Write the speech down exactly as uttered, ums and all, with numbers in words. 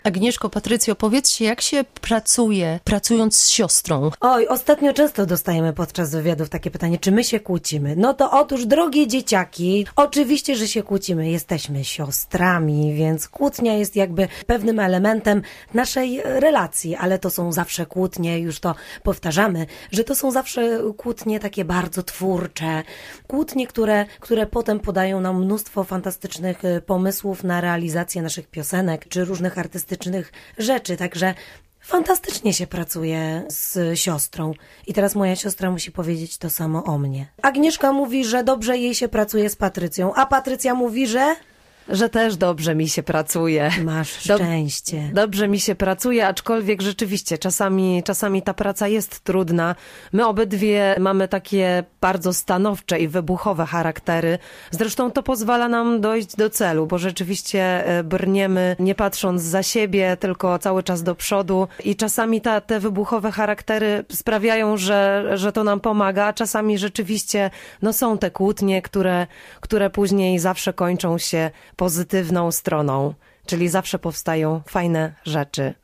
Agnieszko, Patrycjo, powiedzcie, jak się pracuje, pracując z siostrą? Oj, ostatnio często dostajemy podczas wywiadów takie pytanie, czy my się kłócimy? No to otóż, drogie dzieciaki, oczywiście, że się kłócimy. Jesteśmy siostrami, więc kłótnia jest jakby pewnym elementem naszej relacji, ale to są zawsze kłótnie, już to powtarzamy, że to są zawsze kłótnie takie bardzo twórcze. Kłótnie, które, które potem podają nam mnóstwo fantastycznych pomysłów na realizację naszych piosenek, czy różnych artystycznych rzeczy, także fantastycznie się pracuje z siostrą. I teraz moja siostra musi powiedzieć to samo o mnie. Agnieszka mówi, że dobrze jej się pracuje z Patrycją, a Patrycja mówi, że... Że też dobrze mi się pracuje. Masz szczęście. Dob- dobrze mi się pracuje, aczkolwiek rzeczywiście czasami, czasami ta praca jest trudna. My obydwie mamy takie bardzo stanowcze i wybuchowe charaktery. Zresztą to pozwala nam dojść do celu, bo rzeczywiście brniemy nie patrząc za siebie, tylko cały czas do przodu. I czasami ta, te wybuchowe charaktery sprawiają, że, że to nam pomaga, a czasami rzeczywiście no, są te kłótnie, które, które później zawsze kończą się pozytywną stroną, czyli zawsze powstają fajne rzeczy.